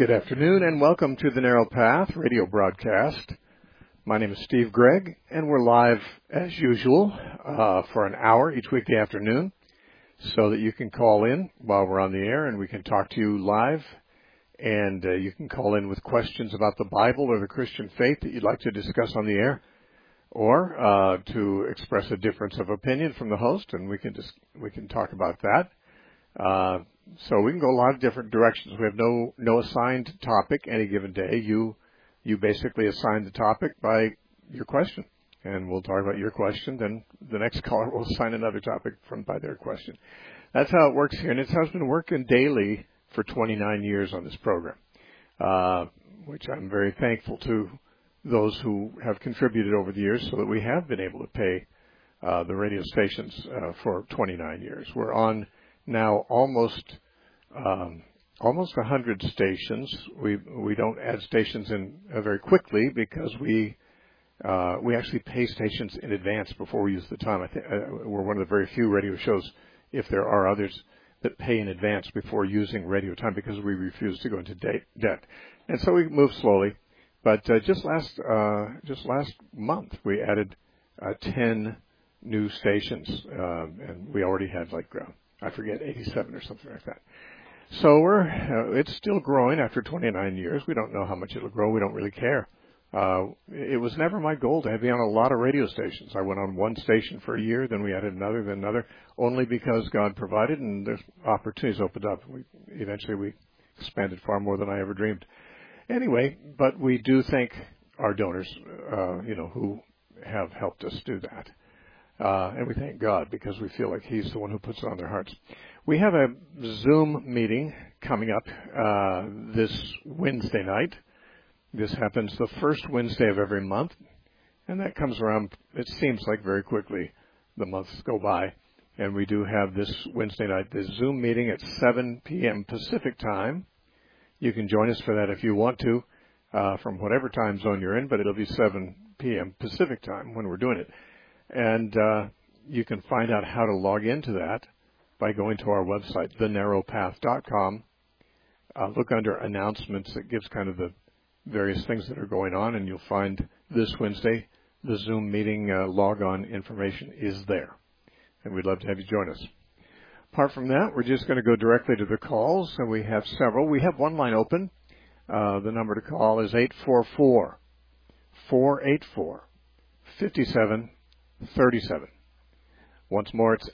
Good afternoon and welcome to the Narrow Path radio broadcast. My name is Steve Gregg and we're live as usual for an hour each weekday afternoon so that you can call in while we're on the air and we can talk to you live, and you can call in with questions about the Bible or the Christian faith that you'd like to discuss on the air, or to express a difference of opinion from the host, and we can talk about that. So we can go a lot of different directions. We have no assigned topic any given day. You basically assign the topic by your question, and we'll talk about your question. Then the next caller will assign another topic by their question. That's how it works here, and it has been working daily for 29 years on this program, which I'm very thankful to those who have contributed over the years so that we have been able to pay the radio stations for 29 years. We're on now almost 100 stations. We don't add stations in very quickly because we actually pay stations in advance before we use the time. I think we're one of the very few radio shows, if there are others, that pay in advance before using radio time because we refuse to go into debt. And so we move slowly. But just last month we added 10 new stations, and we already had I forget, 87 or something like that. So it's still growing after 29 years. We don't know how much it'll grow. We don't really care. It was never my goal to be on a lot of radio stations. I went on one station for a year, then we added another, then another, only because God provided and there's opportunities opened up. Eventually we expanded far more than I ever dreamed. Anyway, but we do thank our donors, who have helped us do that. And we thank God because we feel like He's the one who puts it on their hearts. We have a Zoom meeting coming up this Wednesday night. This happens the first Wednesday of every month, and that comes around, it seems like very quickly the months go by. And we do have this Wednesday night, this Zoom meeting at 7 p.m. Pacific time. You can join us for that if you want to, from whatever time zone you're in, but it'll be 7 p.m. Pacific time when we're doing it. And you can find out how to log into that by going to our website, thenarrowpath.com. Look under announcements. It gives kind of the various things that are going on, and you'll find this Wednesday the Zoom meeting log-on information is there. And we'd love to have you join us. Apart from that, we're just going to go directly to the calls, and we have several. We have one line open. The number to call is 844-484-5737. Once more, it's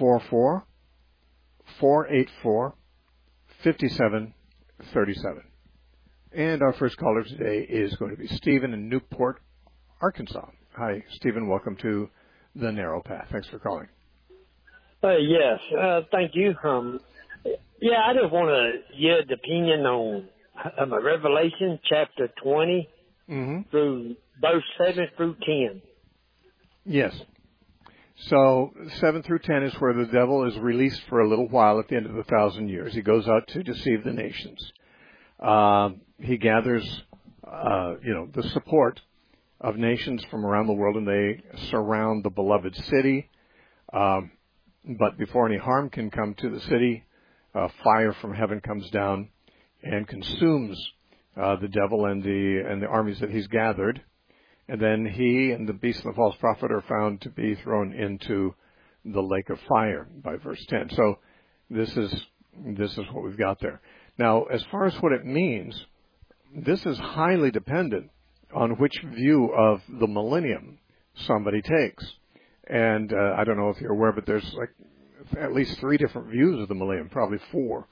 844-484-5737. And our first caller today is going to be Stephen in Newport, Arkansas. Hi, Stephen. Welcome to The Narrow Path. Thanks for calling. Yes, thank you. I just want to get the opinion on Revelation chapter 20 through verse 7 through 10. Yes. So 7 through 10 is where the devil is released for a little while at the end of the 1,000 years. He goes out to deceive the nations. He gathers, the support of nations from around the world, and they surround the beloved city. But before any harm can come to the city, fire from heaven comes down and consumes the devil and the armies that he's gathered. And then he and the beast and the false prophet are found to be thrown into the lake of fire by verse 10. So this is what we've got there. Now, as far as what it means, this is highly dependent on which view of the millennium somebody takes. And I don't know if you're aware, but there's at least 3 different views of the millennium, probably 4.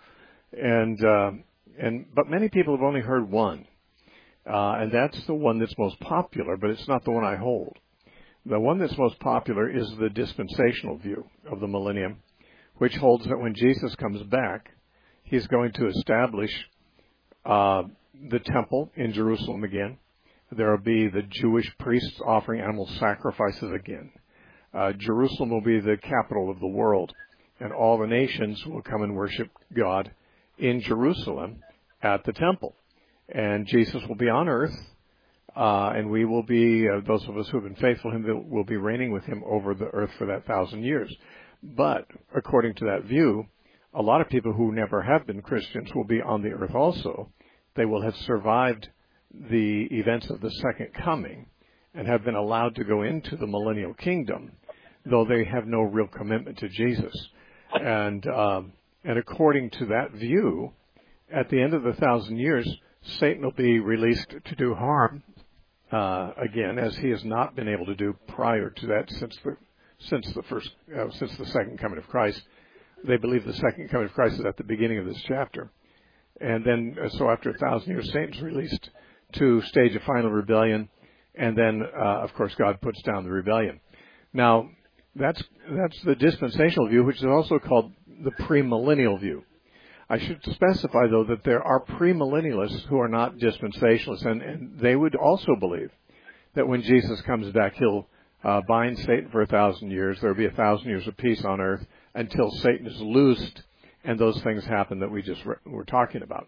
But many people have only heard one. And that's the one that's most popular, but it's not the one I hold. The one that's most popular is the dispensational view of the millennium, which holds that when Jesus comes back, He's going to establish the temple in Jerusalem again. There will be the Jewish priests offering animal sacrifices again. Jerusalem will be the capital of the world, and all the nations will come and worship God in Jerusalem at the temple. And Jesus will be on earth, and we will be, those of us who have been faithful to Him, will be reigning with Him over the earth for that 1,000 years. But according to that view, a lot of people who never have been Christians will be on the earth also, they will have survived the events of the second coming and have been allowed to go into the millennial kingdom, though they have no real commitment to Jesus. And according to that view, at the end of the 1,000 years, Satan will be released to do harm again, as he has not been able to do prior to that since the second coming of Christ. They believe the second coming of Christ is at the beginning of this chapter, and then so after 1,000 years, Satan's released to stage a final rebellion, and then of course God puts down the rebellion. Now that's the dispensational view, which is also called the premillennial view. I should specify, though, that there are premillennialists who are not dispensationalists, and they would also believe that when Jesus comes back, he'll bind Satan for 1,000 years. There will be 1,000 years of peace on earth until Satan is loosed, and those things happen that we just were talking about.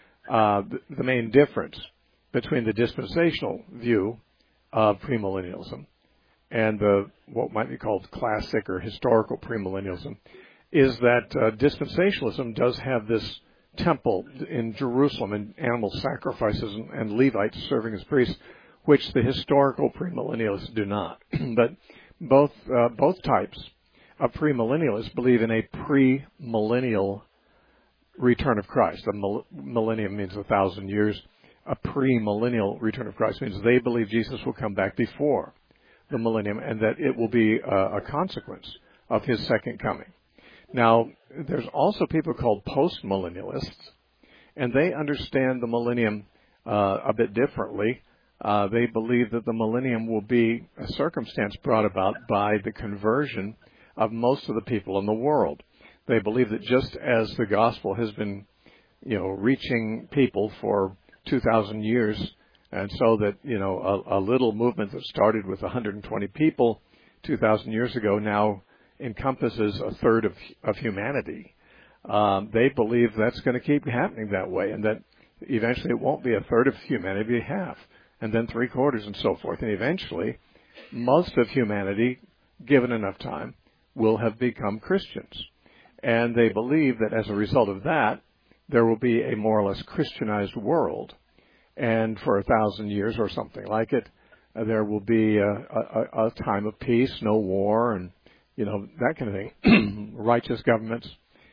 The main difference between the dispensational view of premillennialism and what might be called classic or historical premillennialism is that dispensationalism does have this temple in Jerusalem and animal sacrifices and Levites serving as priests, which the historical premillennialists do not. But both types of premillennialists believe in a premillennial return of Christ. A millennium means 1,000 years. A premillennial return of Christ means they believe Jesus will come back before the millennium and that it will be a consequence of his second coming. Now, there's also people called postmillennialists, and they understand the millennium a bit differently. They believe that the millennium will be a circumstance brought about by the conversion of most of the people in the world. They believe that just as the gospel has been, reaching people for 2,000 years, and so that, a little movement that started with 120 people 2,000 years ago now encompasses a third of humanity. They believe that's going to keep happening that way, and that eventually it won't be a third of humanity, it'll be half, and then 3/4 and so forth. And eventually, most of humanity, given enough time, will have become Christians. And they believe that as a result of that, there will be a more or less Christianized world. And for 1,000 years or something like it, there will be a time of peace, no war, and that kind of thing, righteous governments.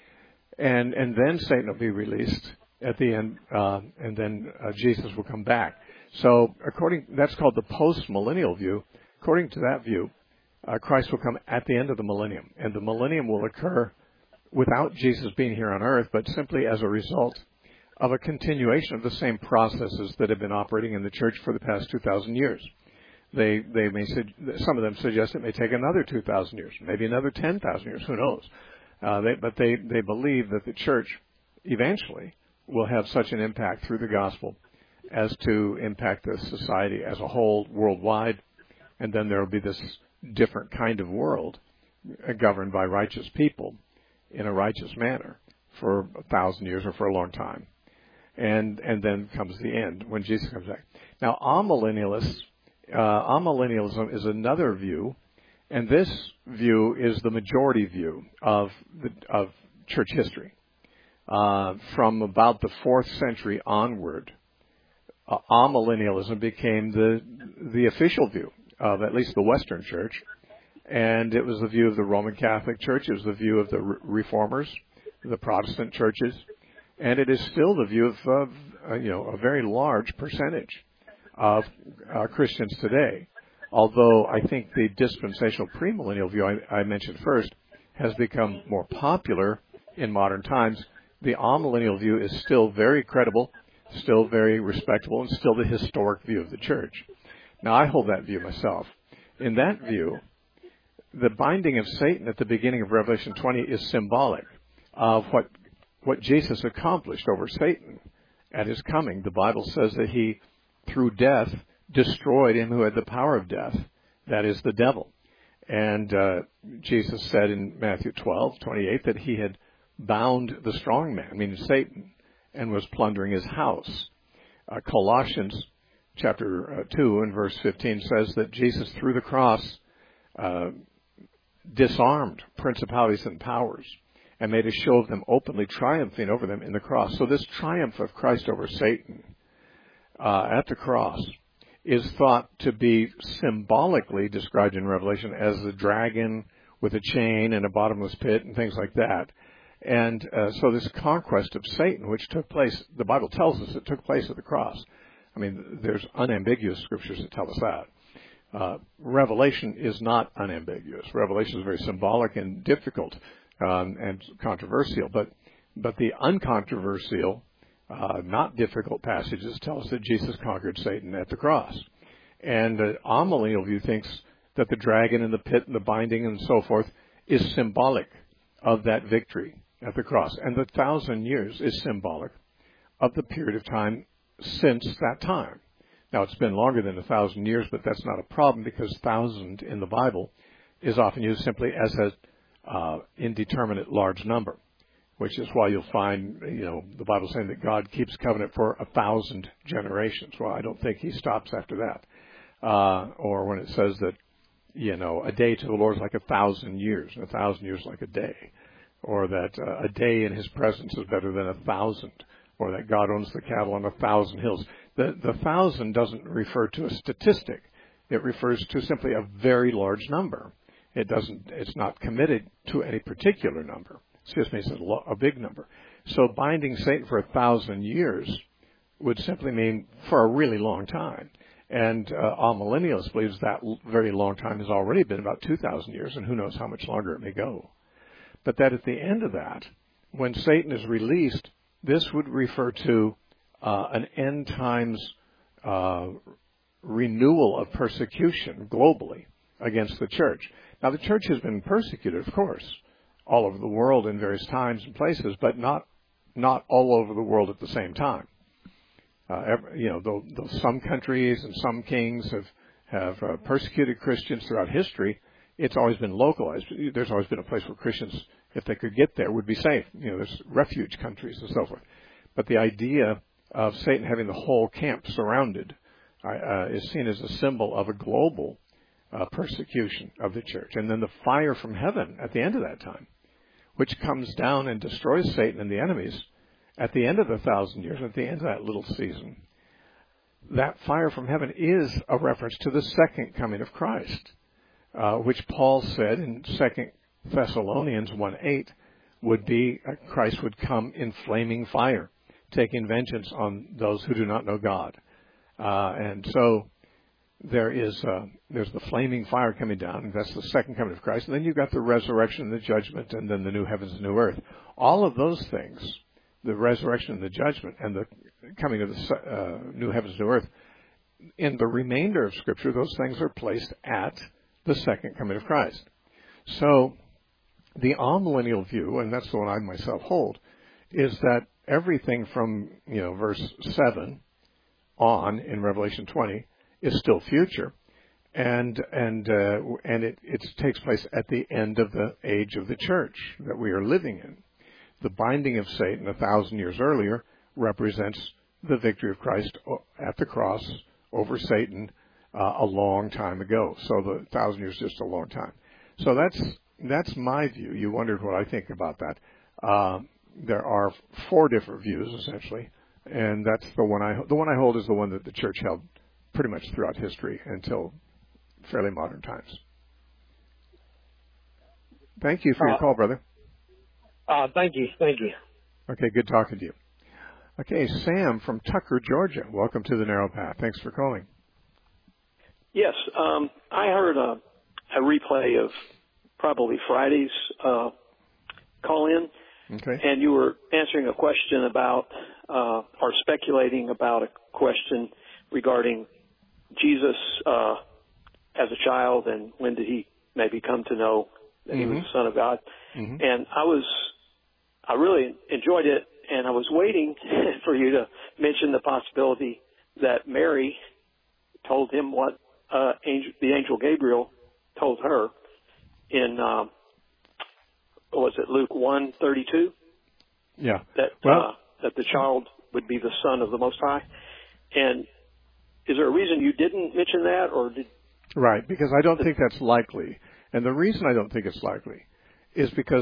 And then Satan will be released at the end, and then Jesus will come back. So that's called the post-millennial view. According to that view, Christ will come at the end of the millennium, and the millennium will occur without Jesus being here on earth, but simply as a result of a continuation of the same processes that have been operating in the church for the past 2,000 years. Some of them suggest it may take another 2,000 years, maybe another 10,000 years, who knows? But they believe that the church eventually will have such an impact through the gospel as to impact the society as a whole worldwide, and then there will be this different kind of world governed by righteous people in a righteous manner for 1,000 years or for a long time. And then comes the end when Jesus comes back. Now, amillennialism is another view, and this view is the majority view of church history. From about the 4th century onward, amillennialism became the official view of at least the Western Church, and it was the view of the Roman Catholic Church. It was the view of the Reformers, the Protestant churches, and it is still the view of a very large percentage of Christians today. Although I think the dispensational premillennial view I mentioned first has become more popular in modern times, the amillennial view is still very credible, still very respectable, and still the historic view of the church. Now, I hold that view myself. In that view, the binding of Satan at the beginning of Revelation 20 is symbolic of what Jesus accomplished over Satan at his coming. The Bible says that he, through death, destroyed him who had the power of death, that is, the devil. And Jesus said in Matthew 12:28 that he had bound the strong man, meaning Satan, and was plundering his house. Colossians chapter 2 and verse 15 says that Jesus, through the cross, disarmed principalities and powers and made a show of them openly, triumphing over them in the cross. So this triumph of Christ over Satan at the cross is thought to be symbolically described in Revelation as the dragon with a chain and a bottomless pit and things like that. And so this conquest of Satan, which took place, the Bible tells us it took place at the cross. I mean, there's unambiguous scriptures that tell us that. Revelation is not unambiguous. Revelation is very symbolic and difficult and controversial. But the uncontroversial, not difficult passages tell us that Jesus conquered Satan at the cross. And the amillennial view thinks that the dragon and the pit and the binding and so forth is symbolic of that victory at the cross. And the 1,000 years is symbolic of the period of time since that time. Now, it's been longer than 1,000 years, but that's not a problem because 1,000 in the Bible is often used simply as an indeterminate large number, which is why you'll find, the Bible saying that God keeps covenant for 1,000 generations. Well, I don't think he stops after that. Or when it says that, a day to the Lord is like 1,000 years, and 1,000 years like a day. Or that a day in his presence is better than 1,000. Or that God owns the cattle on 1,000 hills. The 1,000 doesn't refer to a statistic. It refers to simply a very large number. It's not committed to any particular number. It's a big number. So binding Satan for 1,000 years would simply mean for a really long time. And amillennialist believes that very long time has already been about 2,000 years, and who knows how much longer it may go. But that at the end of that, when Satan is released, this would refer to an end times renewal of persecution globally against the church. Now, the church has been persecuted, of course, all over the world in various times and places, but not all over the world at the same time. Though some countries and some kings have persecuted Christians throughout history, it's always been localized. There's always been a place where Christians, if they could get there, would be safe. There's refuge countries and so forth. But the idea of Satan having the whole camp surrounded is seen as a symbol of a global persecution of the church. And then the fire from heaven at the end of that time, which comes down and destroys Satan and the enemies at the end of the 1,000 years, at the end of that little season. That fire from heaven is a reference to the second coming of Christ, which Paul said in 2 Thessalonians 1:8 would be Christ would come in flaming fire, taking vengeance on those who do not know God. And so there's the flaming fire coming down, and that's the second coming of Christ. And then you've got the resurrection and the judgment, and then the new heavens and new earth. All of those things, the resurrection and the judgment, and the coming of the new heavens and new earth, in the remainder of Scripture, those things are placed at the second coming of Christ. So the amillennial view, and that's the one I myself hold, is that everything from verse 7 on in Revelation 20 is still future, and it takes place at the end of the age of the church that we are living in. The binding of Satan 1,000 years earlier represents the victory of Christ at the cross over Satan a long time ago. So the 1,000 years is just a long time. So that's my view. You wondered what I think about that. There are 4 different views essentially, and that's the one I hold is the one that the church held pretty much throughout history until fairly modern times. Thank you for your call, brother. Thank you. Okay, good talking to you. Okay, Sam from Tucker, Georgia. Welcome to the Narrow Path. Thanks for calling. Yes, I heard a replay of probably Friday's call-in, okay, and you were answering a question about, or speculating about a question regarding Jesus as a child and when did he maybe come to know that he was the Son of God. Mm-hmm. And I really enjoyed it, and I was waiting for you to mention the possibility that Mary told him what the angel Gabriel told her in, was it Luke 1:32? Yeah. That the child would be the Son of the Most High. And is there a reason you didn't mention that, or did? Right, because I don't think that's likely. And the reason I don't think it's likely is because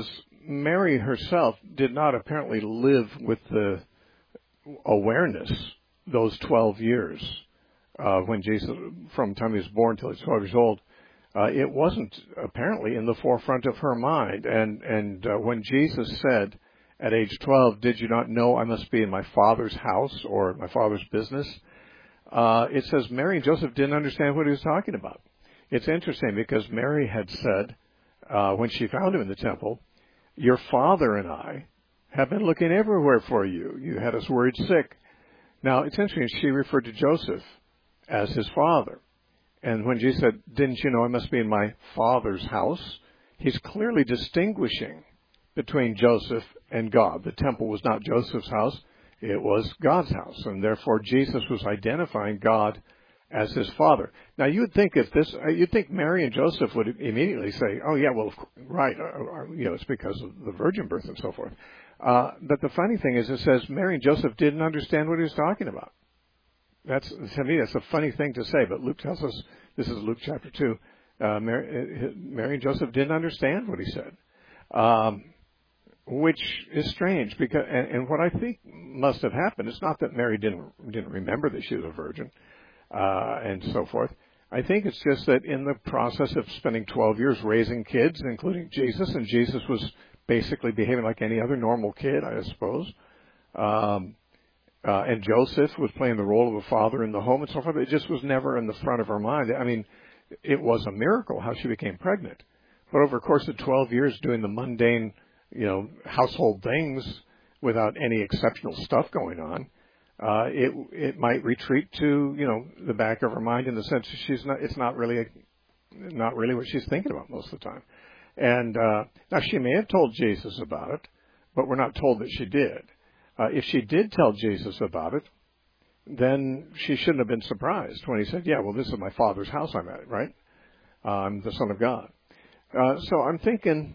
Mary herself did not apparently live with the awareness those 12 years when Jesus, from the time he was born till he was 12 years old. It wasn't apparently in the forefront of her mind. And when Jesus said at age 12, "Did you not know I must be in my Father's house or my Father's business?" It says Mary and Joseph didn't understand what he was talking about. It's interesting because Mary had said, when she found him in the temple, "Your father and I have been looking everywhere for you. You had us worried sick." Now, it's interesting, she referred to Joseph as his father. And when Jesus said, "Didn't you know I must be in my Father's house?" he's clearly distinguishing between Joseph and God. The temple was not Joseph's house, it was God's house. And therefore, Jesus was identifying God as his father. Now, you'd think you'd think Mary and Joseph would immediately say, "Oh, yeah, well, right, it's because of the virgin birth and so forth." But the funny thing is, it says Mary and Joseph didn't understand what he was talking about. To me, that's a funny thing to say, but Luke tells us, this is Luke chapter 2, Mary and Joseph didn't understand what he said, which is strange, because, and what I think must have happened, it's not that Mary didn't remember that she was a virgin, and so forth. I think it's just that in the process of spending 12 years raising kids, including Jesus, and Jesus was basically behaving like any other normal kid, I suppose, and Joseph was playing the role of a father in the home and so forth. It just was never in the front of her mind. I mean, it was a miracle how she became pregnant. But over the course of 12 years doing the mundane, household things without any exceptional stuff going on, it might retreat to, the back of her mind in the sense that it's not really what she's thinking about most of the time. And now she may have told Jesus about it, but we're not told that she did. If she did tell Jesus about it, then she shouldn't have been surprised when he said, "Yeah, well, this is my Father's house I'm at, right? I'm the Son of God." So I'm thinking,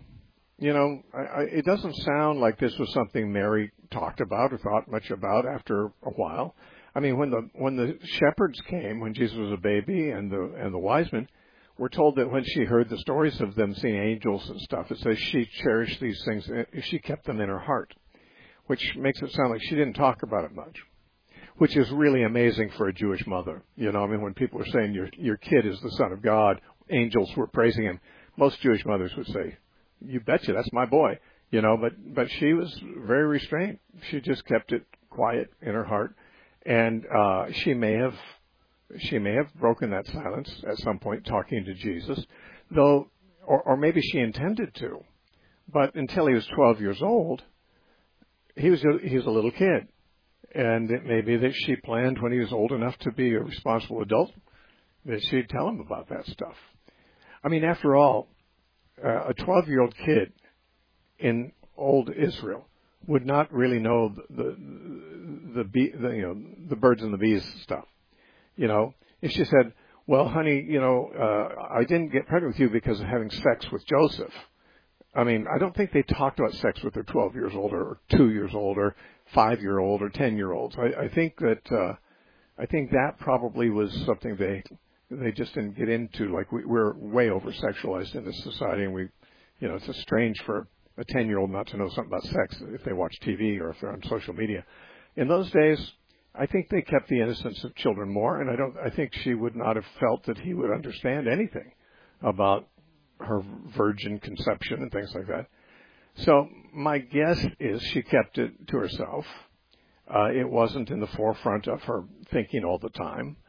it doesn't sound like this was something Mary talked about or thought much about after a while. I mean, when the shepherds came, when Jesus was a baby, and the wise men, we're told that when she heard the stories of them seeing angels and stuff, it says she cherished these things, she kept them in her heart, which makes it sound like she didn't talk about it much, which is really amazing for a Jewish mother. When people are saying your kid is the Son of God, angels were praising him, most Jewish mothers would say, "You betcha, that's my boy." But she was very restrained. She just kept it quiet in her heart, and she may have broken that silence at some point talking to Jesus, though, or maybe she intended to, but until he was 12 years old, he was a little kid, and it may be that she planned when he was old enough to be a responsible adult that she'd tell him about that stuff. I mean, after all, a 12-year-old kid in old Israel would not really know the birds and the bees stuff. If she said, "Well, honey, I didn't get pregnant with you because of having sex with Joseph." I mean, I don't think they talked about sex with their 12 years old or 2 years old or 5-year-old or 10-year-olds. I think that probably was something they just didn't get into. Like we're way over sexualized in this society, and it's strange for a 10-year-old not to know something about sex if they watch TV or if they're on social media. In those days, I think they kept the innocence of children more, and I think she would not have felt that he would understand anything about her virgin conception and things like that. So my guess is she kept it to herself. It wasn't in the forefront of her thinking all the time.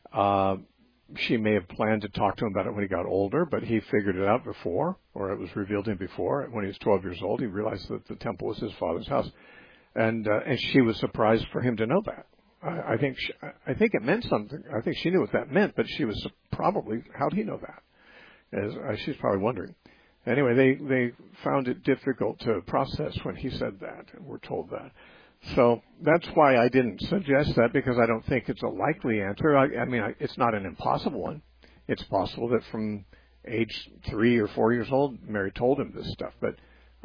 She may have planned to talk to him about it when he got older, but he figured it out before, or it was revealed to him before. When he was 12 years old, he realized that the temple was his Father's house, and she was surprised for him to know that. I think it meant something. I think she knew what that meant, but she was probably, how did he know that? She's probably wondering. Anyway, they found it difficult to process when he said that, and we're told that. So that's why I didn't suggest that, because I don't think it's a likely answer. I mean, it's not an impossible one. It's possible that from age 3 or 4 years old, Mary told him this stuff. But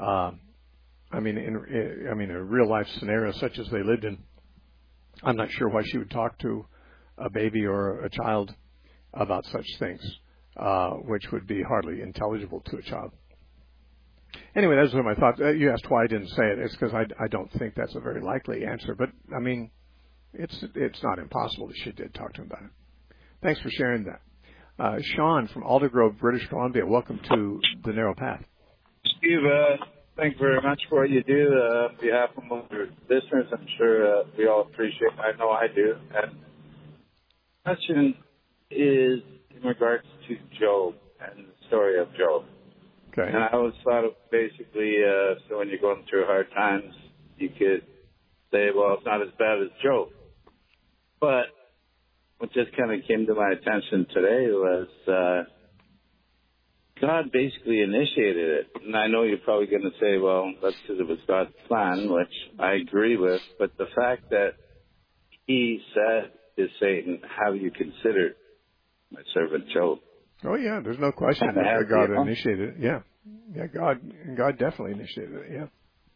in a real life scenario such as they lived in, I'm not sure why she would talk to a baby or a child about such things, which would be hardly intelligible to a child. Anyway, those were my thoughts. You asked why I didn't say it. It's because I don't think that's a very likely answer. But, I mean, it's not impossible that she did talk to him about it. Thanks for sharing that. Sean from Aldergrove, British Columbia, welcome to The Narrow Path. Steve, thank you very much for what you do. On behalf of our listeners, I'm sure we all appreciate it. I know I do. And the question is in regards to Job and the story of Job. Okay. And I always thought of basically, so when you're going through hard times, you could say, well, it's not as bad as Job. But what just kind of came to my attention today was God basically initiated it. And I know you're probably going to say, well, that's because it was God's plan, which I agree with. But the fact that he said to Satan, have you considered my servant Job? Oh, yeah, there's no question that God initiated it. Yeah. Yeah, God definitely initiated it, yeah.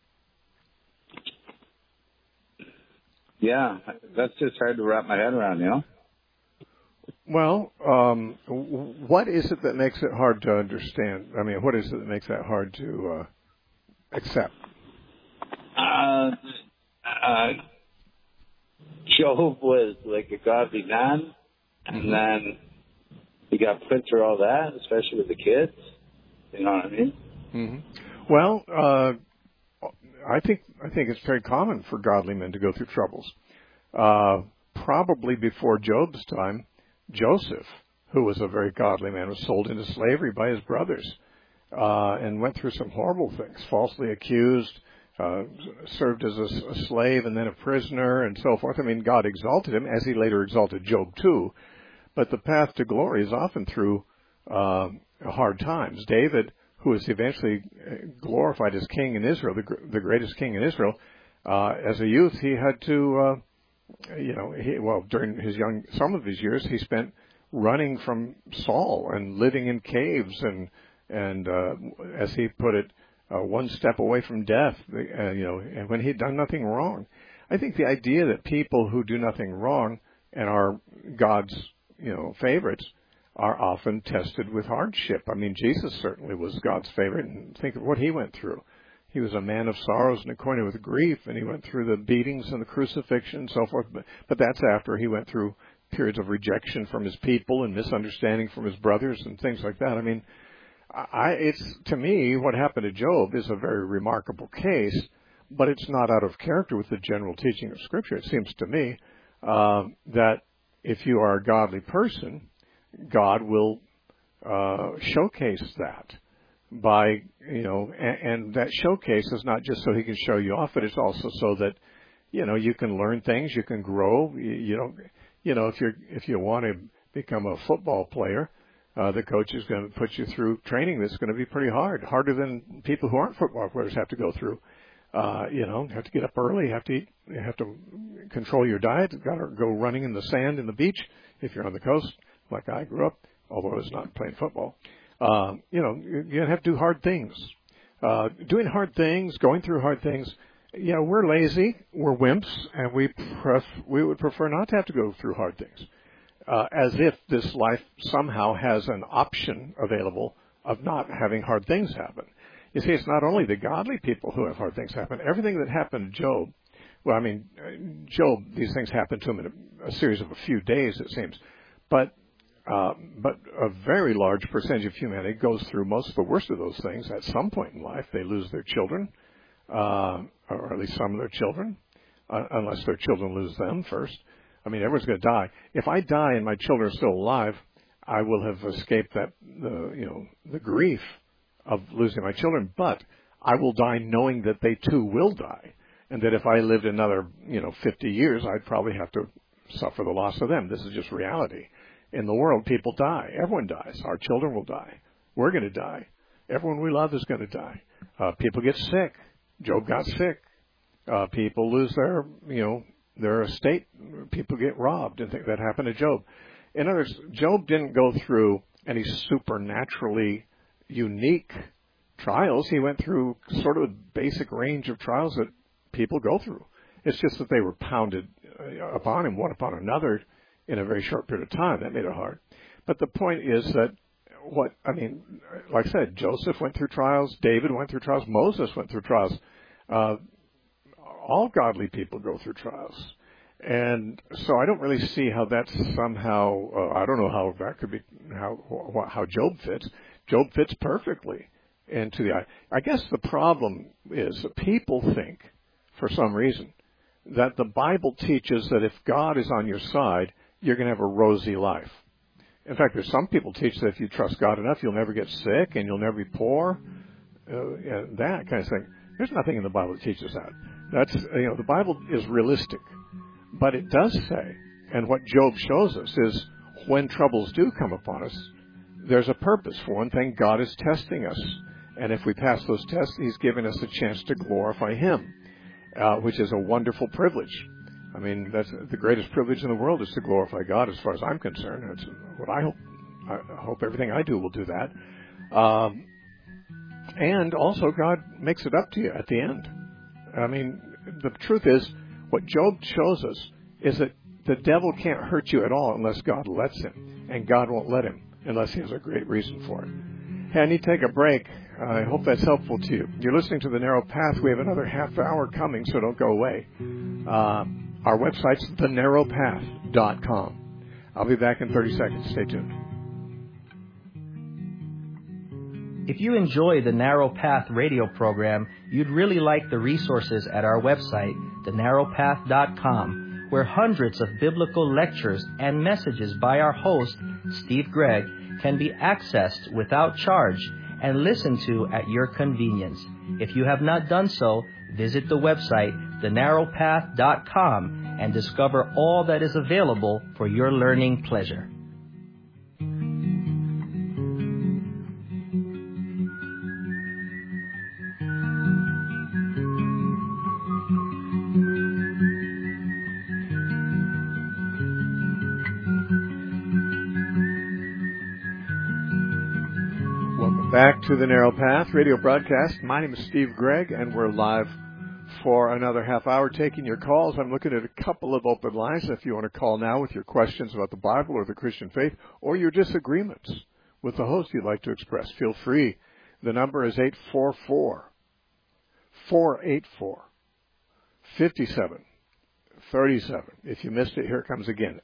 Yeah, that's just hard to wrap my head around, you know? Well, what is it that makes it hard to understand? I mean, what is it that makes that hard to accept? Job was like a godly man, and then he got put through all that, especially with the kids. You know what I mean? Mm-hmm. Well, I think it's very common for godly men to go through troubles. Probably before Job's time, Joseph, who was a very godly man, was sold into slavery by his brothers and went through some horrible things, falsely accused, served as a slave and then a prisoner and so forth. I mean, God exalted him, as he later exalted Job too. But the path to glory is often through hard times. David, who was eventually glorified as king in Israel, the greatest king in Israel, as a youth, he had to, during some of his years, he spent running from Saul and living in caves and as he put it, one step away from death, and when he'd done nothing wrong. I think the idea that people who do nothing wrong and are God's, favorites are often tested with hardship. I mean, Jesus certainly was God's favorite, and think of what he went through. He was a man of sorrows and acquainted with grief, and he went through the beatings and the crucifixion and so forth. But that's after he went through periods of rejection from his people and misunderstanding from his brothers and things like that. I mean, to me, what happened to Job is a very remarkable case, but it's not out of character with the general teaching of Scripture. It seems to me that if you are a godly person, God will showcase that by, and that showcase is not just so he can show you off, but it's also so that, you can learn things, you can grow. If you want to become a football player, the coach is going to put you through training that's going to be pretty harder than people who aren't football players have to go through. You have to get up early, you have to control your diet, you've got to go running in the sand in the beach if you're on the coast, like I grew up, although I was not playing football. You have to do hard things. Doing hard things, going through hard things, we're lazy, we're wimps, and we would prefer not to have to go through hard things. As if this life somehow has an option available of not having hard things happen. You see, it's not only the godly people who have hard things happen. Everything that happened to Job, Job, these things happened to him in a series of a few days, it seems. But a very large percentage of humanity goes through most of the worst of those things at some point in life. They lose their children, or at least some of their children, unless their children lose them first. I mean, everyone's going to die. If I die and my children are still alive, I will have escaped the grief of losing my children, but I will die knowing that they too will die, and that if I lived another 50 years, I'd probably have to suffer the loss of them. This is just reality. In the world, people die. Everyone dies. Our children will die. We're going to die. Everyone we love is going to die. People get sick. Job got sick. People lose their estate. People get robbed, and that happened to Job. In other words, Job didn't go through any supernaturally unique trials. He went through sort of a basic range of trials that people go through. It's just that they were pounded upon him, one upon another, in a very short period of time. That made it hard. But the point is that like I said, Joseph went through trials, David went through trials, Moses went through trials. All godly people go through trials. And so I don't really see how that's somehow, I don't know how that could be, how Job fits. Job fits perfectly into the, I guess the problem is that people think, for some reason, that the Bible teaches that if God is on your side, you're going to have a rosy life. In fact, there's some people teach that if you trust God enough, you'll never get sick and you'll never be poor, that kind of thing. There's nothing in the Bible that teaches that. That's, the Bible is realistic. But it does say, and what Job shows us is when troubles do come upon us, there's a purpose. For one thing, God is testing us. And if we pass those tests, He's given us a chance to glorify Him, which is a wonderful privilege. I mean, that's the greatest privilege in the world is to glorify God as far as I'm concerned. That's what I hope. I hope everything I do will do that. And also, God makes it up to you at the end. I mean, the truth is, what Job shows us is that the devil can't hurt you at all unless God lets him. And God won't let him unless He has a great reason for it. Hey, I need to take a break. I hope that's helpful to you. You're listening to The Narrow Path. We have another half hour coming, so don't go away. Our website's thenarrowpath.com. I'll be back in 30 seconds. Stay tuned. If you enjoy the Narrow Path radio program, you'd really like the resources at our website, thenarrowpath.com, where hundreds of biblical lectures and messages by our host, Steve Gregg, can be accessed without charge and listened to at your convenience. If you have not done so, visit the website, thenarrowpath.com, and discover all that is available for your learning pleasure. Back to the Narrow Path radio broadcast. My name is Steve Gregg, and we're live for another half hour taking your calls. I'm looking at a couple of open lines. If you want to call now with your questions about the Bible or the Christian faith or your disagreements with the host you'd like to express, feel free. The number is 844-484-5737. If you missed it, here it comes again.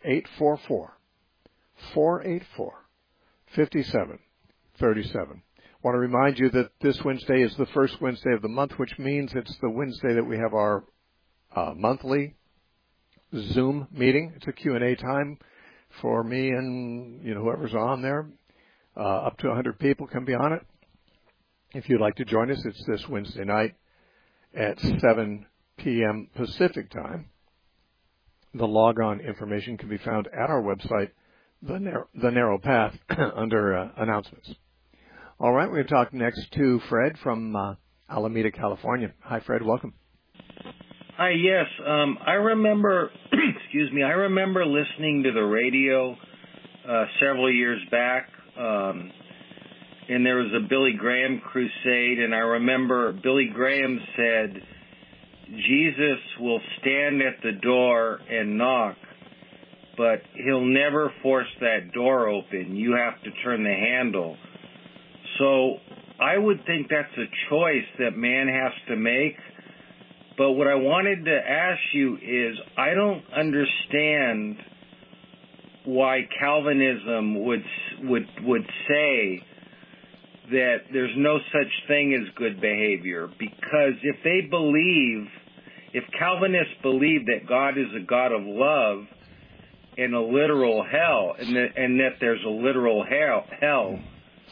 844-484-5737. I want to remind you that this Wednesday is the first Wednesday of the month, which means it's the Wednesday that we have our monthly Zoom meeting. It's a Q&A time for me and whoever's on there. Up to 100 people can be on it. If you'd like to join us, it's this Wednesday night at 7 p.m. Pacific time. The log-on information can be found at our website, The Narrow Path, under announcements. All right, we're going to talk next to Fred from Alameda, California. Hi, Fred. Welcome. Hi, yes. I remember, I remember listening to the radio several years back, and there was a Billy Graham crusade, and I remember Billy Graham said, Jesus will stand at the door and knock, but He'll never force that door open. You have to turn the handle. So I would think that's a choice that man has to make. But what I wanted to ask you is, I don't understand why Calvinism would say that there's no such thing as good behavior. Because if Calvinists believe that God is a God of love and a literal hell, and that there's a literal hell,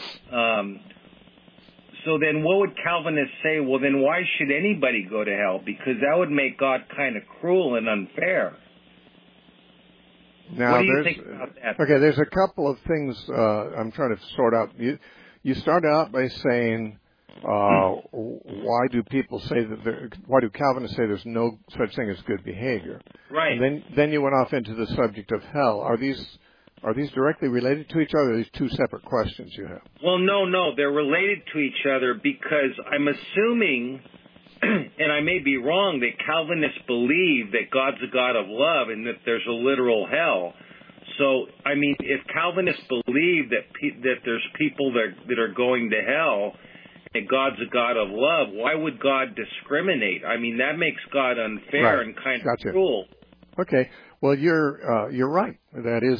so then what would Calvinists say? Well, then why should anybody go to hell? Because that would make God kind of cruel and unfair. Now, what do you think about that? Okay, there's a couple of things I'm trying to sort out. You started out by saying, why do Calvinists say there's no such thing as good behavior? Right. And then you went off into the subject of hell. Are these directly related to each other, or are these two separate questions you have? Well, no, they're related to each other because I'm assuming, and I may be wrong, that Calvinists believe that God's a God of love and that there's a literal hell. So, I mean, if Calvinists believe that there's people that are going to hell, and God's a God of love, why would God discriminate? I mean, that makes God unfair and kind of cruel. Okay. Well, you're right. That is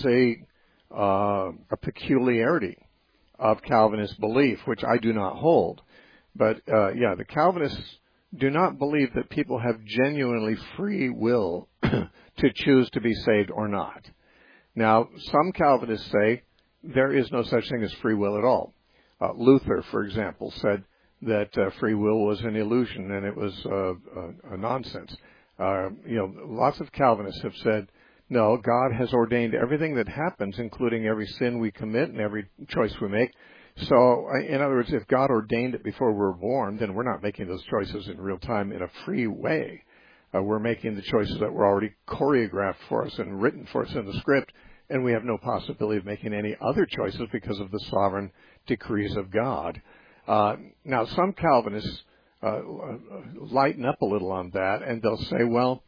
a peculiarity of Calvinist belief, which I do not hold. But the Calvinists do not believe that people have genuinely free will to choose to be saved or not. Now, some Calvinists say there is no such thing as free will at all. Luther, for example, said that free will was an illusion and it was a nonsense. Lots of Calvinists have said, no, God has ordained everything that happens, including every sin we commit and every choice we make. So, in other words, if God ordained it before we were born, then we're not making those choices in real time in a free way. We're making the choices that were already choreographed for us and written for us in the script, and we have no possibility of making any other choices because of the sovereign decrees of God. Now, some Calvinists lighten up a little on that, and they'll say, well,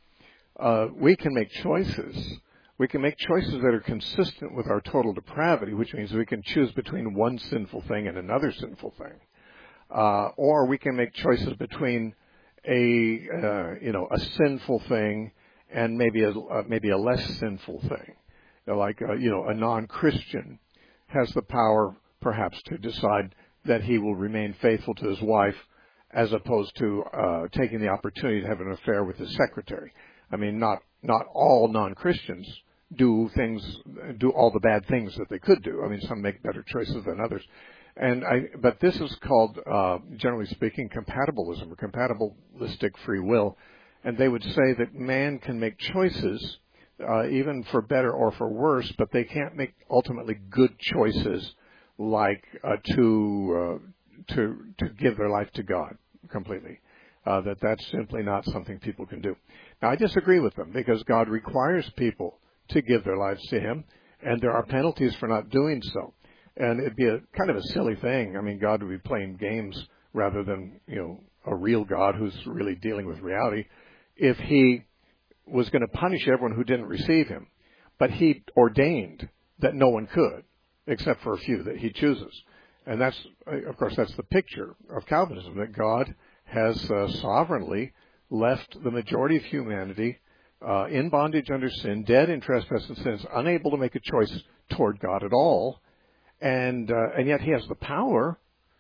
we can make choices. We can make choices that are consistent with our total depravity, which means we can choose between one sinful thing and another sinful thing. Or we can make choices between a sinful thing and maybe a less sinful thing. Like, a non-Christian has the power, perhaps, to decide that he will remain faithful to his wife as opposed to taking the opportunity to have an affair with his secretary. I mean, not all non-Christians do all the bad things that they could do. I mean, some make better choices than others. But this is called, generally speaking, compatibilism or compatibilistic free will. And they would say that man can make choices, even for better or for worse, but they can't make ultimately good choices like to give their life to God completely. That's simply not something people can do. Now, I disagree with them because God requires people to give their lives to Him, and there are penalties for not doing so. And it'd be a kind of a silly thing. I mean, God would be playing games rather than, a real God who's really dealing with reality if He was going to punish everyone who didn't receive Him. But He ordained that no one could, except for a few that He chooses. And that's the picture of Calvinism, that God has sovereignly left the majority of humanity in bondage under sin, dead in trespass and sins, unable to make a choice toward God at all, and yet He has the power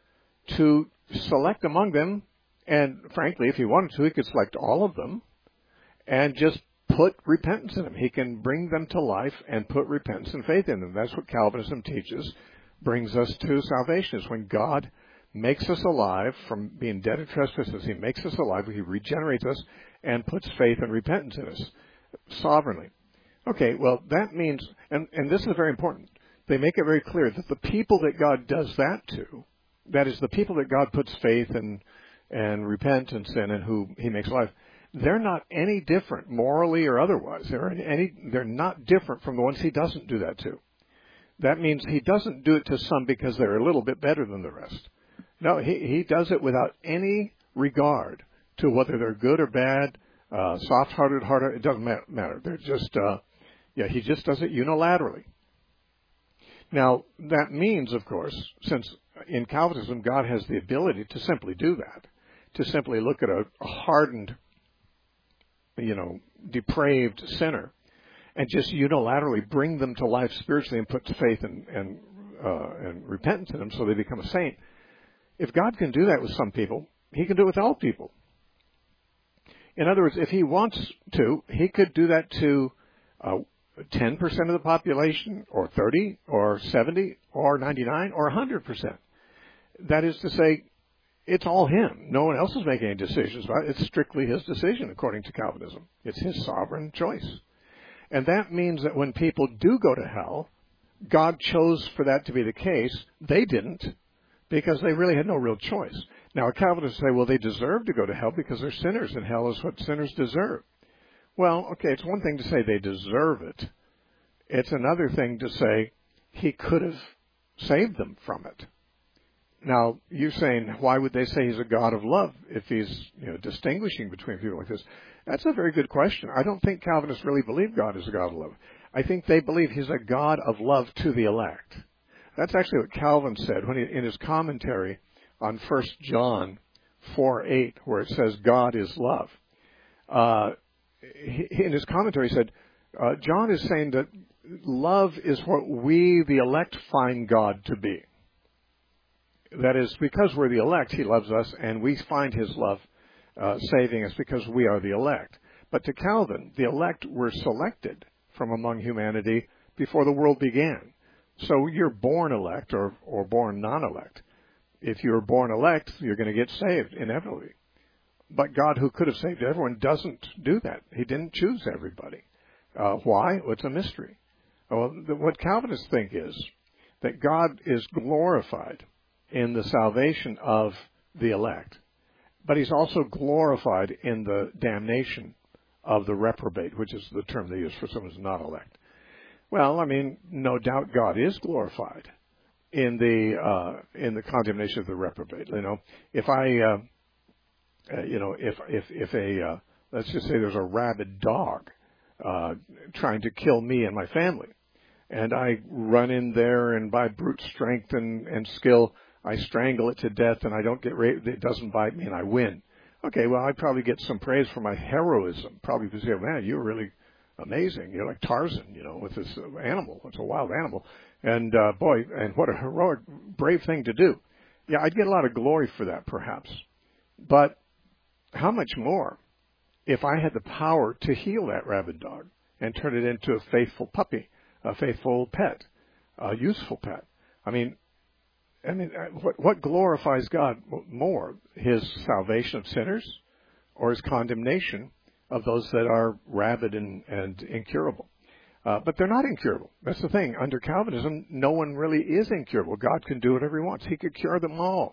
to select among them, and frankly, if He wanted to, He could select all of them and just put repentance in them. He can bring them to life and put repentance and faith in them. That's what Calvinism teaches, brings us to salvation, is when God makes us alive from being dead in trespasses. He makes us alive. He regenerates us and puts faith and repentance in us sovereignly. Okay, well, that means, and this is very important, they make it very clear that the people that God does that to, that is, the people that God puts faith and repentance in and who He makes alive, they're not any different morally or otherwise. They're not different from the ones He doesn't do that to. That means He doesn't do it to some because they're a little bit better than the rest. No, he does it without any regard to whether they're good or bad, soft-hearted, hard-hearted. It doesn't matter. They're just, He just does it unilaterally. Now, that means, of course, since in Calvinism God has the ability to simply do that, to simply look at a hardened, depraved sinner and just unilaterally bring them to life spiritually and put faith and repentance in them so they become a saint. If God can do that with some people, He can do it with all people. In other words, if He wants to, He could do that to 10% of the population, or 30, or 70, or 99, or 100%. That is to say, it's all Him. No one else is making any decisions about it. It's strictly His decision, according to Calvinism. It's His sovereign choice. And that means that when people do go to hell, God chose for that to be the case. They didn't, because they really had no real choice. Now, Calvinists say, well, they deserve to go to hell because they're sinners, and hell is what sinners deserve. Well, okay, it's one thing to say they deserve it. It's another thing to say He could have saved them from it. Now, you're saying, why would they say He's a God of love if He's distinguishing between people like this? That's a very good question. I don't think Calvinists really believe God is a God of love. I think they believe he's a God of love to the elect. That's actually what Calvin said when in his commentary on 1 John 4:8, where it says God is love. In his commentary, he said, John is saying that love is what we, the elect, find God to be. That is, because we're the elect, he loves us, and we find his love saving us because we are the elect. But to Calvin, the elect were selected from among humanity before the world began. So you're born elect or born non-elect. If you're born elect, you're going to get saved inevitably. But God, who could have saved everyone, doesn't do that. He didn't choose everybody. Why? Well, it's a mystery. Well, what Calvinists think is that God is glorified in the salvation of the elect, but he's also glorified in the damnation of the reprobate, which is the term they use for someone who's not elect. Well, I mean, no doubt God is glorified in the condemnation of the reprobate. You know, if I, if a let's just say there's a rabid dog trying to kill me and my family, and I run in there and by brute strength and skill, I strangle it to death and I don't get raped, it doesn't bite me and I win. Okay, well, I'd probably get some praise for my heroism. Probably to say, man, you're really amazing. You're like Tarzan, with this animal. It's a wild animal. And, boy, and what a heroic, brave thing to do. Yeah, I'd get a lot of glory for that, perhaps. But how much more if I had the power to heal that rabid dog and turn it into a faithful puppy, a faithful pet, a useful pet? I mean, what glorifies God more, his salvation of sinners or his condemnation of those that are rabid and incurable? But they're not incurable. That's the thing. Under Calvinism, no one really is incurable. God can do whatever he wants. He could cure them all.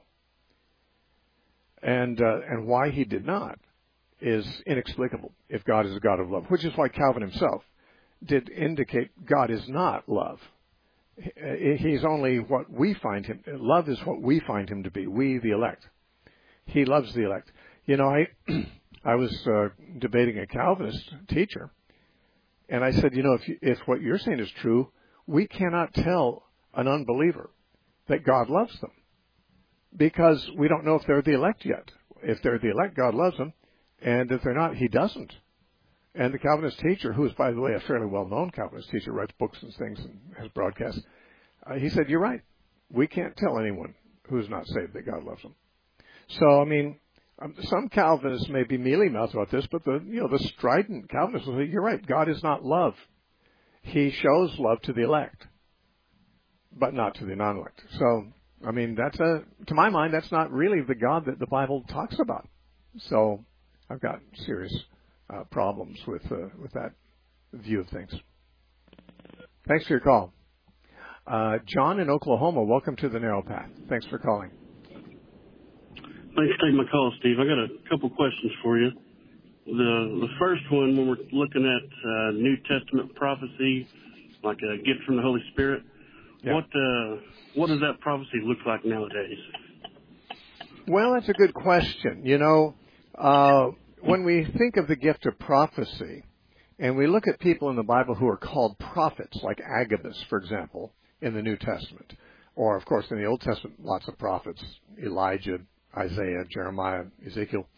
And why he did not is inexplicable if God is a God of love, which is why Calvin himself did indicate God is not love. He's only what we find him. Love is what we find him to be. We, the elect. He loves the elect. I was debating a Calvinist teacher, and I said, if what you're saying is true, we cannot tell an unbeliever that God loves them because we don't know if they're the elect yet. If they're the elect, God loves them, and if they're not, he doesn't. And the Calvinist teacher, who is, by the way, a fairly well-known Calvinist teacher, writes books and things and has broadcasts, he said, you're right. We can't tell anyone who's not saved that God loves them. So, I mean, some Calvinists may be mealy-mouthed about this, but the strident Calvinists will say, you're right, God is not love. He shows love to the elect, but not to the non-elect. So, I mean, to my mind, that's not really the God that the Bible talks about. So, I've got serious problems with that view of things. Thanks for your call. John in Oklahoma, welcome to the Narrow Path. Thanks for calling. Thanks for taking my call, Steve. I got a couple questions for you. The first one, when we're looking at New Testament prophecy, like a gift from the Holy Spirit, yeah. What does that prophecy look like nowadays? Well, that's a good question. When we think of the gift of prophecy, and we look at people in the Bible who are called prophets, like Agabus, for example, in the New Testament, or, of course, in the Old Testament, lots of prophets, Elijah, Isaiah, Jeremiah, Ezekiel.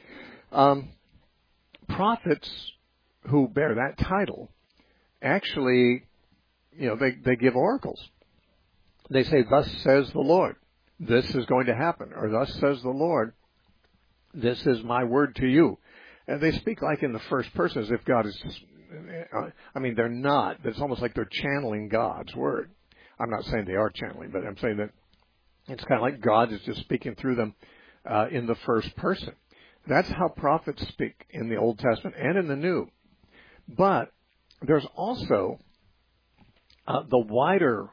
Prophets who bear that title actually, they give oracles. They say, thus says the Lord, this is going to happen, or thus says the Lord, this is my word to you. And they speak like in the first person as if God is just, they're not. It's almost like they're channeling God's word. I'm not saying they are channeling, but I'm saying that it's kind of like God is just speaking through them in the first person. That's how prophets speak in the Old Testament and in the New. But there's also the wider,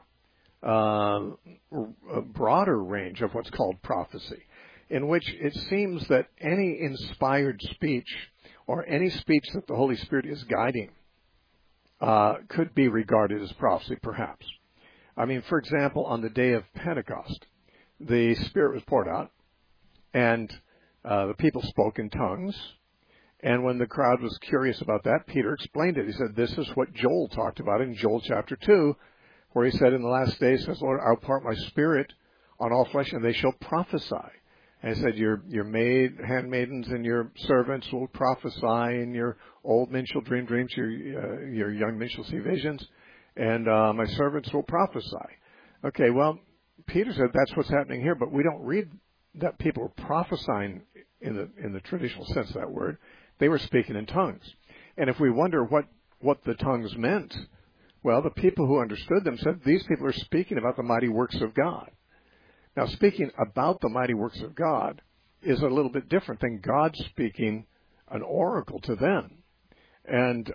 broader range of what's called prophecy, in which it seems that any inspired speech or any speech that the Holy Spirit is guiding could be regarded as prophecy, perhaps. For example, on the day of Pentecost, the Spirit was poured out, and the people spoke in tongues, And when the crowd was curious about that, Peter explained it. He said, this is what Joel talked about in Joel chapter 2, where he said, in the last days, says Lord, I'll pour out my spirit on all flesh, and they shall prophesy. And he said, your handmaidens and your servants will prophesy, and your old men shall dream dreams, your young men shall see visions, and my servants will prophesy. Okay, well, Peter said that's what's happening here, but we don't read that people were prophesying in the traditional sense of that word. They were speaking in tongues. And if we wonder what the tongues meant, well, the people who understood them said these people are speaking about the mighty works of God. Now, speaking about the mighty works of God is a little bit different than God speaking an oracle to them. And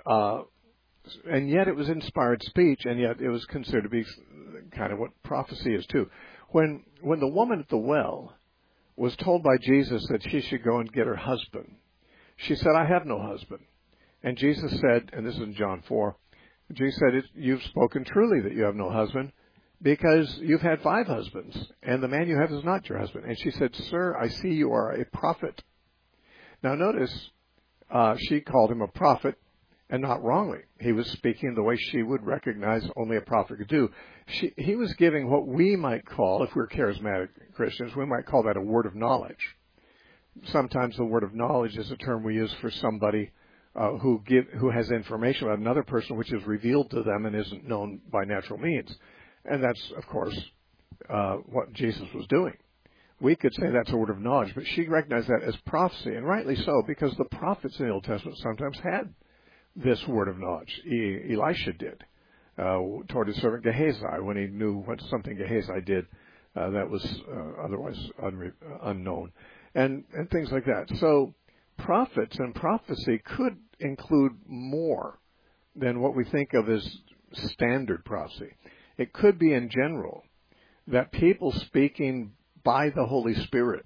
yet it was inspired speech, and yet it was considered to be kind of what prophecy is too. When the woman at the well was told by Jesus that she should go and get her husband, she said, I have no husband. And Jesus said, and this is in John 4, Jesus said, you've spoken truly that you have no husband, because you've had 5 husbands, and the man you have is not your husband. And she said, Sir, I see you are a prophet. Now notice, she called him a prophet, and not wrongly. He was speaking the way she would recognize only a prophet could do. He was giving what we might call, if we're charismatic Christians, we might call that a word of knowledge. Sometimes the word of knowledge is a term we use for somebody who has information about another person which is revealed to them and isn't known by natural means. And that's, of course, what Jesus was doing. We could say that's a word of knowledge, but she recognized that as prophecy, and rightly so, because the prophets in the Old Testament sometimes had this word of knowledge. Elisha did toward his servant Gehazi when he knew what something Gehazi did that was otherwise unknown, and things like that. So prophets and prophecy could include more than what we think of as standard prophecy. It could be in general that people speaking by the Holy Spirit,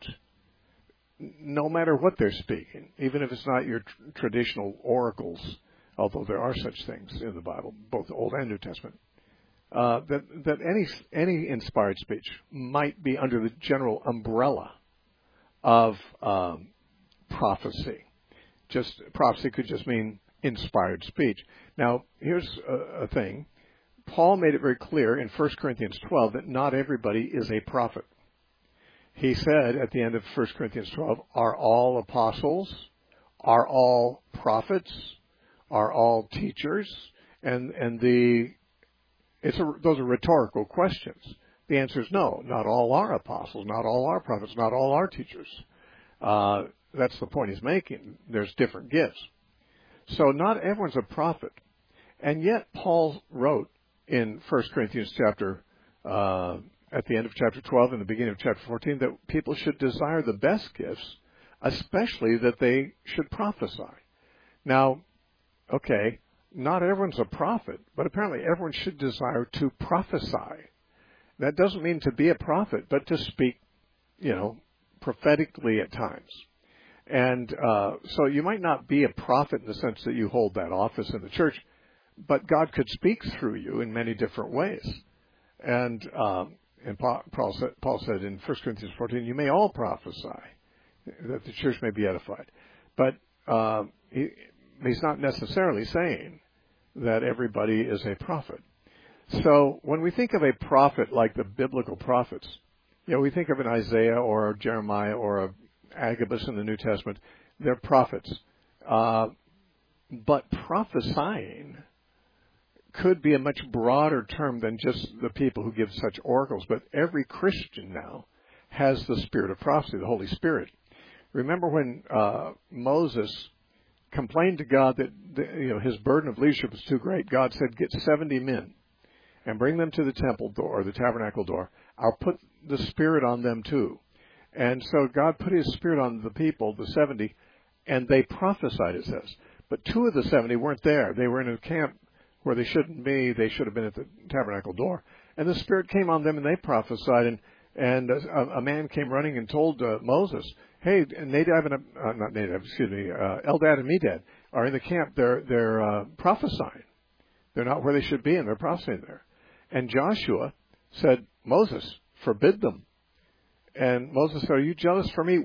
no matter what they're speaking, even if it's not your traditional oracles, although there are such things in the Bible, both the Old and New Testament, that any inspired speech might be under the general umbrella of prophecy. Just prophecy could just mean inspired speech. Now, here's a thing. Paul made it very clear in 1 Corinthians 12 that not everybody is a prophet. He said at the end of 1 Corinthians 12, are all apostles? Are all prophets? Are all teachers? And those are rhetorical questions. The answer is no. Not all are apostles. Not all are prophets. Not all are teachers. That's the point he's making. There's different gifts. So not everyone's a prophet. And yet Paul wrote in 1 Corinthians chapter, at the end of chapter 12 and the beginning of chapter 14, that people should desire the best gifts, especially that they should prophesy. Now, okay, not everyone's a prophet, but apparently everyone should desire to prophesy. That doesn't mean to be a prophet, but to speak, prophetically at times. And so you might not be a prophet in the sense that you hold that office in the church, but God could speak through you in many different ways. And Paul said in 1 Corinthians 14, you may all prophesy, that the church may be edified. But he's not necessarily saying that everybody is a prophet. So when we think of a prophet like the biblical prophets, we think of an Isaiah or a Jeremiah or a Agabus in the New Testament. They're prophets. But prophesying could be a much broader term than just the people who give such oracles. But every Christian now has the spirit of prophecy, the Holy Spirit. Remember when Moses complained to God that his burden of leadership was too great. God said, get 70 men and bring them to the temple door, or the tabernacle door. I'll put the Spirit on them too. And so God put His Spirit on the people, the 70, and they prophesied, it says. But 2 of the 70 weren't there. They were in a camp where they shouldn't be. They should have been at the tabernacle door. And the Spirit came on them, and they prophesied. And a man came running and told Moses, hey, Eldad and Medad are in the camp. They're prophesying. They're not where they should be, and they're prophesying there. And Joshua said, Moses, forbid them. And Moses said, are you jealous for me?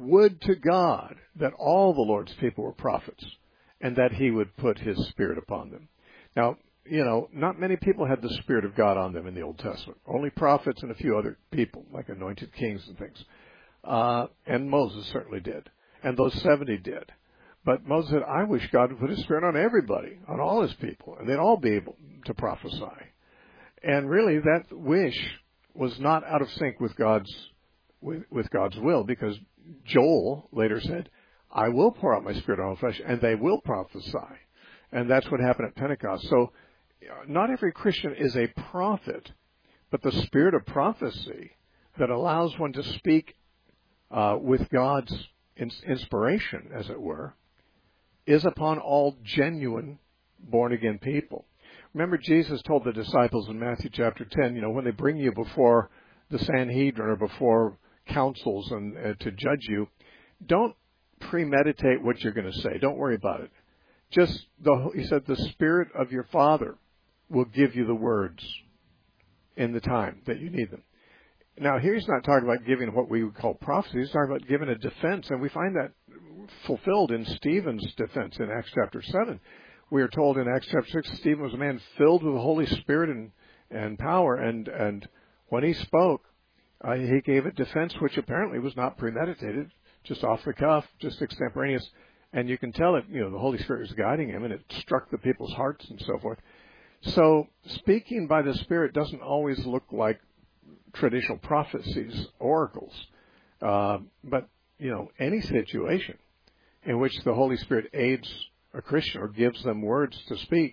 would to God that all the Lord's people were prophets, and that he would put his Spirit upon them. Now, not many people had the Spirit of God on them in the Old Testament. Only prophets and a few other people, like anointed kings and things. And Moses certainly did. And those 70 did. But Moses said, I wish God would put his Spirit on everybody, on all his people, and they'd all be able to prophesy. And really, that wish was not out of sync with God's will, because Joel later said, I will pour out my Spirit on all flesh, and they will prophesy. And that's what happened at Pentecost. So not every Christian is a prophet, but the spirit of prophecy that allows one to speak with God's inspiration, as it were, is upon all genuine born-again people. Remember, Jesus told the disciples in Matthew chapter 10, when they bring you before the Sanhedrin or before councils and to judge you, don't premeditate what you're going to say. Don't worry about it. He said, the Spirit of your Father will give you the words in the time that you need them. Now, here he's not talking about giving what we would call prophecy. He's talking about giving a defense, and we find that fulfilled in Stephen's defense in Acts chapter 7. We are told in Acts chapter 6, Stephen was a man filled with the Holy Spirit and power, and when he spoke, he gave a defense which apparently was not premeditated, just off the cuff, just extemporaneous. And you can tell that, the Holy Spirit was guiding him, and it struck the people's hearts and so forth. So speaking by the Spirit doesn't always look like traditional prophecies, oracles. But, any situation in which the Holy Spirit aids a Christian or gives them words to speak,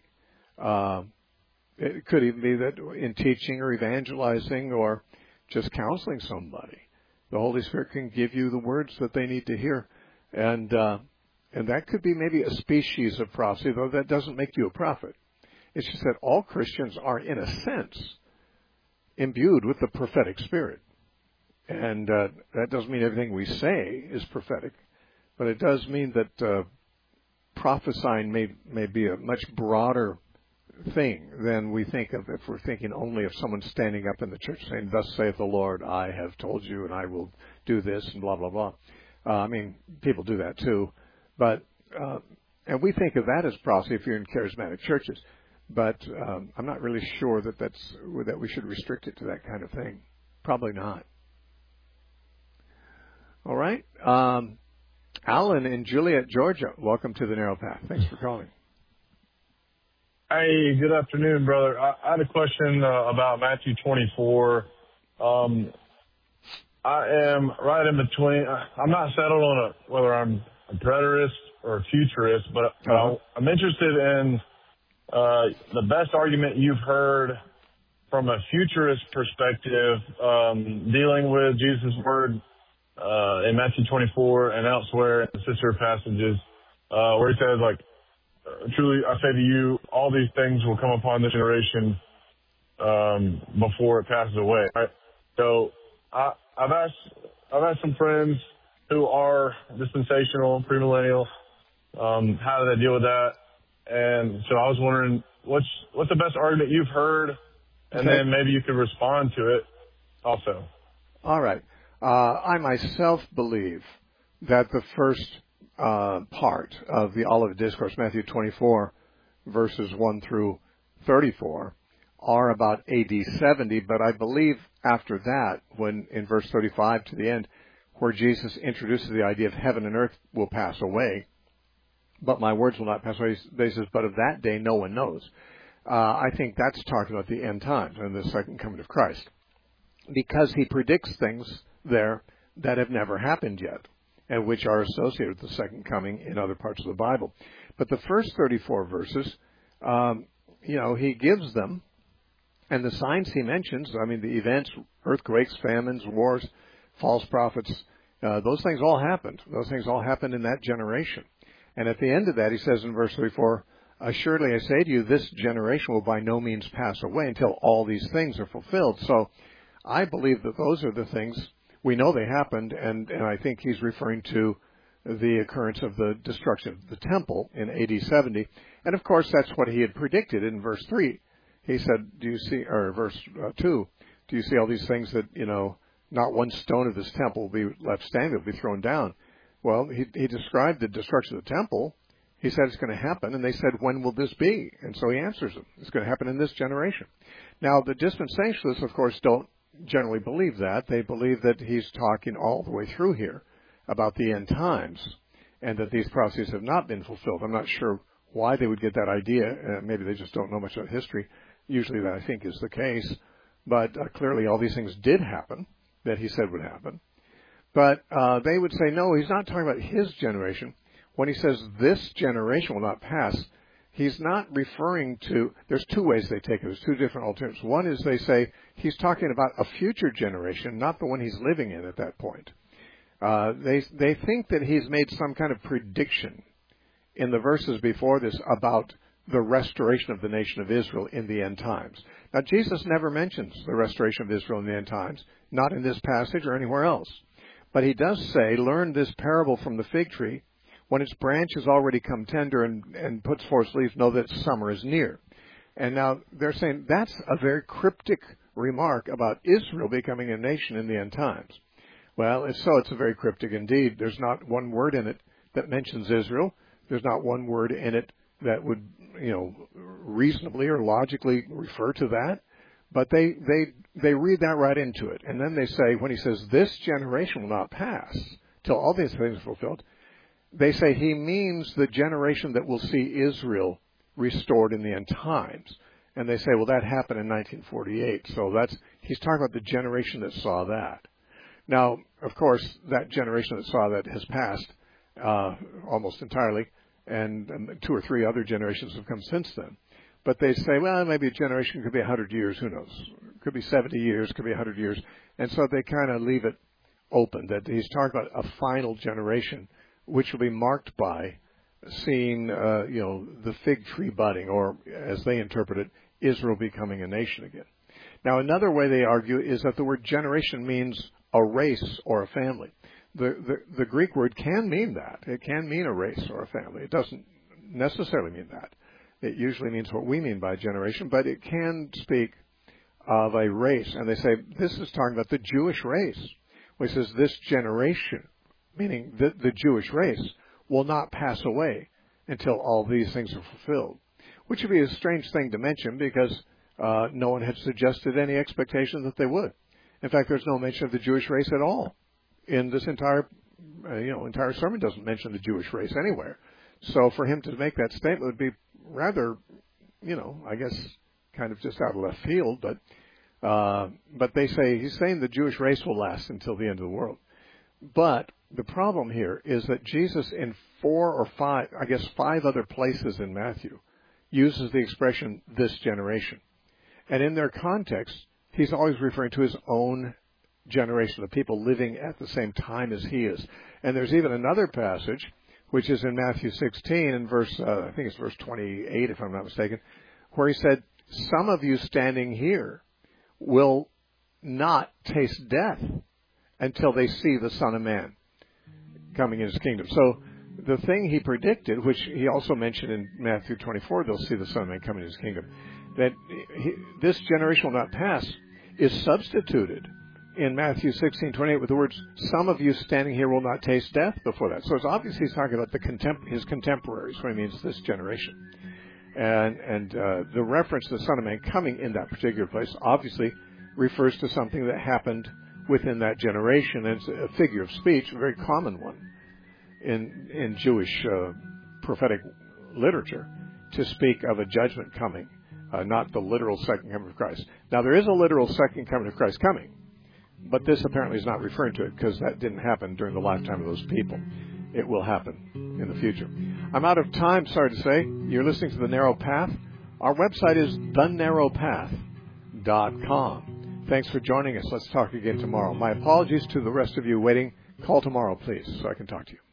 it could even be that in teaching or evangelizing or just counseling somebody, the Holy Spirit can give you the words that they need to hear. And that could be maybe a species of prophecy, though that doesn't make you a prophet. It's just that all Christians are, in a sense, imbued with the prophetic spirit. And that doesn't mean everything we say is prophetic, but it does mean that prophesying may be a much broader thing than we think of if we're thinking only of someone standing up in the church saying, thus saith the Lord, I have told you, and I will do this, and blah, blah, blah. People do that too. But and we think of that as prophecy if you're in charismatic churches. But I'm not really sure that we should restrict it to that kind of thing. Probably not. All right. Alan in Juliet, Georgia, welcome to the Narrow Path. Thanks for calling. Hey, good afternoon, brother. I had a question about Matthew 24. I am right in between. I'm not settled on whether I'm a preterist or a futurist, but I'm interested in the best argument you've heard from a futurist perspective, dealing with Jesus' word in Matthew 24 and elsewhere in the sister passages, where he says, truly I say to you, all these things will come upon this generation before it passes away. Right? So I've asked some friends who are dispensational, premillennial, how do they deal with that? And so I was wondering, what's the best argument you've heard, and then maybe you could respond to it also. All right. I myself believe that the first part of the Olivet Discourse, Matthew 24, verses 1 through 34, are about AD 70, but I believe after that, when in verse 35 to the end, where Jesus introduces the idea of heaven and earth will pass away, but my words will not pass away, he says, but of that day no one knows. I think that's talking about the end times and the second coming of Christ, because he predicts things there that have never happened yet, and which are associated with the second coming in other parts of the Bible. But the first 34 verses, he gives them, and the signs he mentions, the events, earthquakes, famines, wars, false prophets, those things all happened. Those things all happened in that generation. And at the end of that, he says in verse 34, assuredly I say to you, this generation will by no means pass away until all these things are fulfilled. So I believe that those are the things. We know they happened, and I think he's referring to the occurrence of the destruction of the temple in AD 70. And of course, that's what he had predicted in verse 3. He said, verse 2, do you see all these things that, not one stone of this temple will be left standing, it will be thrown down. Well, he described the destruction of the temple. He said it's going to happen, and they said, when will this be? And so he answers them. It's going to happen in this generation. Now, the dispensationalists, of course, don't generally believe that. They believe that he's talking all the way through here about the end times and that these prophecies have not been fulfilled. I'm not sure why they would get that idea. Maybe they just don't know much about history. Usually that, I think, is the case. But clearly all these things did happen that he said would happen. But they would say, no, he's not talking about his generation. When he says this generation will not pass, he's not referring to, there's two ways they take it. There's two different alternatives. One is they say he's talking about a future generation, not the one he's living in at that point. They think that he's made some kind of prediction in the verses before this about the restoration of the nation of Israel in the end times. Now, Jesus never mentions the restoration of Israel in the end times, not in this passage or anywhere else. But he does say, learn this parable from the fig tree. When its branch has already come tender and puts forth leaves, know that summer is near. And now they're saying that's a very cryptic remark about Israel becoming a nation in the end times. Well, if so, it's a very cryptic indeed. There's not one word in it that mentions Israel. There's not one word in it that would, reasonably or logically refer to that. But they read that right into it. And then they say, when he says, this generation will not pass till all these things are fulfilled, they say he means the generation that will see Israel restored in the end times. And they say, well, that happened in 1948. So he's talking about the generation that saw that. Now, of course, that generation that saw that has passed almost entirely, and 2 or 3 other generations have come since then. But they say, well, maybe a generation could be 100 years, who knows? Could be 70 years, could be 100 years. And so they kind of leave it open, that he's talking about a final generation, which will be marked by seeing, the fig tree budding, or as they interpret it, Israel becoming a nation again. Now, another way they argue is that the word generation means a race or a family. The Greek word can mean that. It can mean a race or a family. It doesn't necessarily mean that. It usually means what we mean by generation, but it can speak of a race. And they say this is talking about the Jewish race. When it says this generation, meaning the Jewish race, will not pass away until all these things are fulfilled, which would be a strange thing to mention because no one had suggested any expectation that they would. In fact, there's no mention of the Jewish race at all in this entire sermon. Doesn't mention the Jewish race anywhere. So for him to make that statement would be rather, I guess, kind of just out of left field. But they say he's saying the Jewish race will last until the end of the world. But the problem here is that Jesus, in 4 or 5, I guess 5 other places in Matthew, uses the expression this generation, and in their context, he's always referring to his own generation, the people living at the same time as he is. And there's even another passage, which is in Matthew 16, and I think it's verse 28, if I'm not mistaken, where he said, some of you standing here will not taste death until they see the Son of Man coming in his kingdom. So the thing he predicted, which he also mentioned in Matthew 24, they'll see the Son of Man coming in his kingdom, that this generation will not pass, is substituted in Matthew 16:28 with the words, some of you standing here will not taste death before that. So it's obviously he's talking about his contemporaries when he means this generation. And the reference to the Son of Man coming in that particular place obviously refers to something that happened within that generation. And it's a figure of speech, a very common one in Jewish prophetic literature, to speak of a judgment coming, not the literal second coming of Christ. Now, there is a literal second coming of Christ coming, but this apparently is not referring to it because that didn't happen during the lifetime of those people. It will happen in the future. I'm out of time, sorry to say. You're listening to The Narrow Path. Our website is thenarrowpath.com. Thanks for joining us. Let's talk again tomorrow. My apologies to the rest of you waiting. Call tomorrow, please, so I can talk to you.